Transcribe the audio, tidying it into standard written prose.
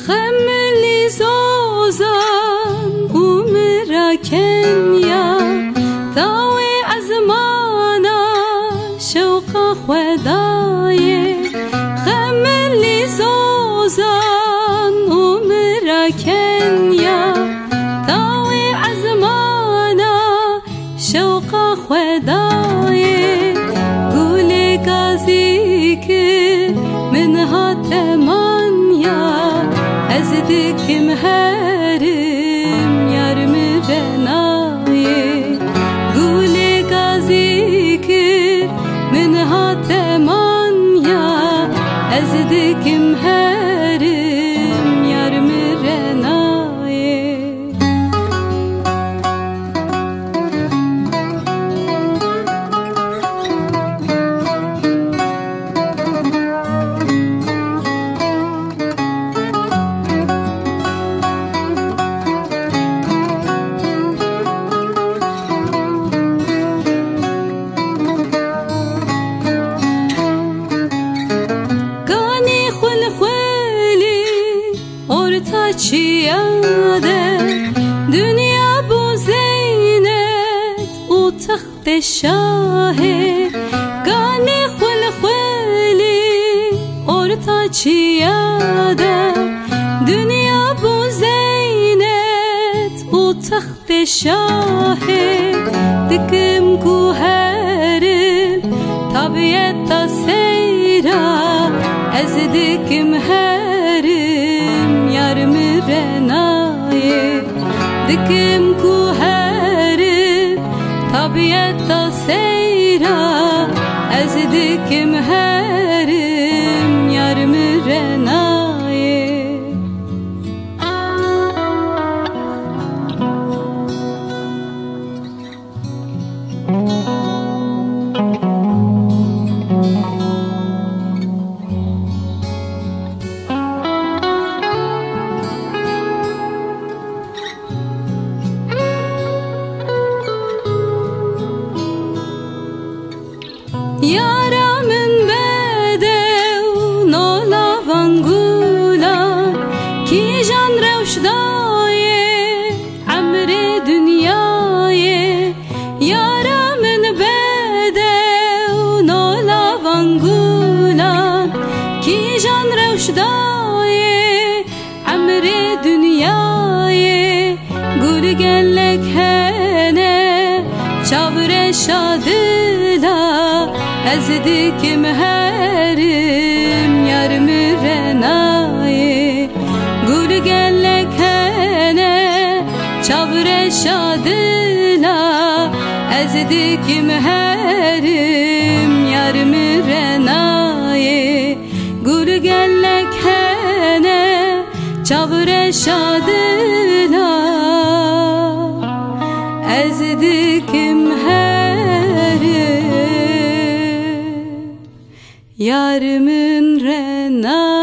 خملی زوزان عمر کنیا داوی ازمانا شوق خدای خملی زوزان عمر کنیا داوی ازمانا شوق خدای گل گازی که منها تمانیا از دکم هرم یارم رنای گل گازی که منها تمانیا از دکم هرم یارم رنای چیاده دنیا بو زینت او تخت شاهه گانی خل خلی orta چیاده دنیا بو زینت او تخت شاهه دکم کو هرل طبیعت سیرا از دکم هرم یارم رنای دکم کو هرم طبیعت سیرا از دکم هرم یارم رنای Yaramın bedev nolavan gulan ki can revşdaye amre dünyaye yaramın bedev nolavan gulan ki can revşdaye amre dünyaye gul gellek hene çavre şadıla از دکم هرم یارم رنای گل گلک هنه چاور شادلا از دکم هرم یارم رنای گل گلک هنه چاور شادلا از دکم هرم yarımın rena